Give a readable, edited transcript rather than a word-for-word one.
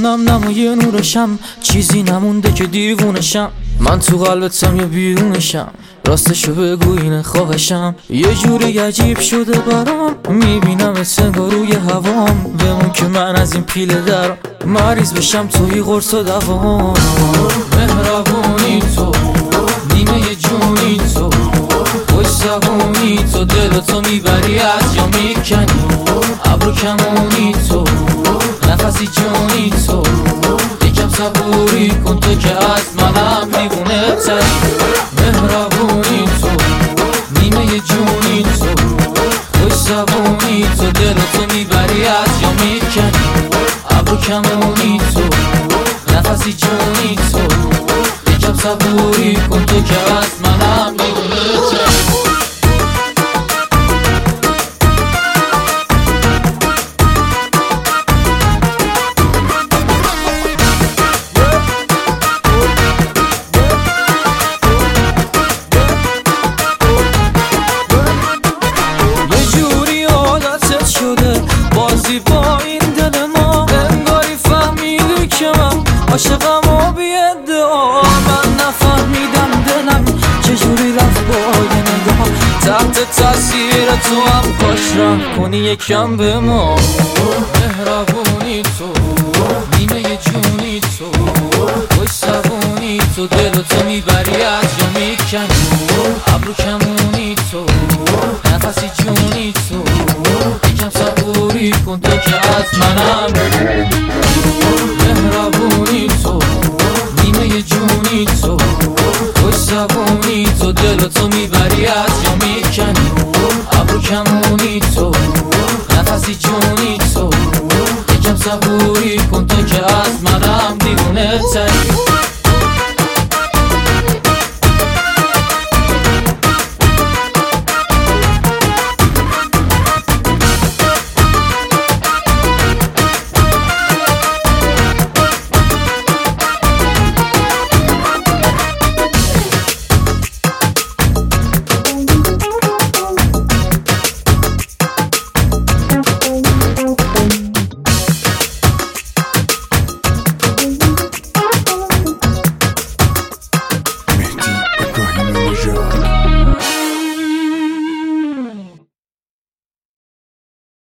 میدونم نمای نورشم، چیزی نمونده که دیوونشم. من تو قلبتم یا بیرونشم، راستشو بگو اینه خواهشم. یه جوری عجیب شده برام، میبینم انگار روی هوام. بمون که من از این پیله درم، مریض بشم توی قرص و دوام. مهربونی تو، نیمه جونی تو، خوش زبونی تو، دلتو میبری از جا میکنی. ابرو کمونی تو، نفسی جونی تو، یکم صبوری کن تو که از منم دیوونه تری. مهربونی تو، نیمه جونی تو، خوش زبونی تو، دلتو میبری از جا میکنی. ابرو کمونی تو، نفسی جونی تو، یکم صبوری کن تو که از منم دیوونه تری. بازی با این دل ما، انگاری فهمیدی که من عاشقم و بی‌ادعا. من نفهمیدم دلم چجوری رفت با یه نگاه. تحت تاثیر تو هم کاش رحم کنی یکم به ما. مهربونی تو، نیمه جونی تو، خوش زبونی تو، دلتو میبری از جا میکنی. ابرو کمونی تو، نفسی جونی تو، یکم صبوری کن تو که از منم. مهربونی تو، نیمه جونی تو، خوش زبونی تو، دلتو میبری از جا میکنی. ابرو کمونی تو، نفسی جونی تو، یکم صبوری کن تو که از منم دیوونه تری.